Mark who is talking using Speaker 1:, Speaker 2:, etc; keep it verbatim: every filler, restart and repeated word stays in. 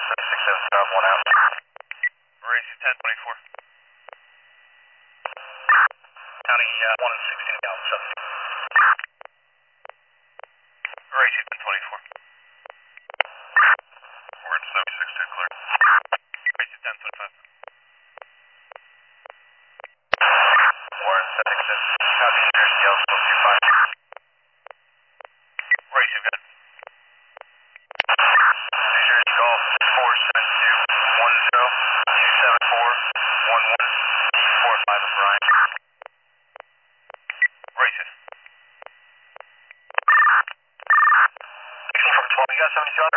Speaker 1: six seven five, one out.
Speaker 2: Racing ten twenty-four.
Speaker 1: County uh, one and sixteen out, seventeen.
Speaker 2: Racing ten twenty-four. We're in seventy-six two, clear. Racing ten twenty-five.
Speaker 1: We're in seventy-six. County New Jersey, Alpha two five.
Speaker 2: Racing good.
Speaker 1: New Jersey Golf four seven two one zero two seven four one one eight four five of Brian.
Speaker 2: Racing.
Speaker 1: sixteen from twelve, you got seventy-two out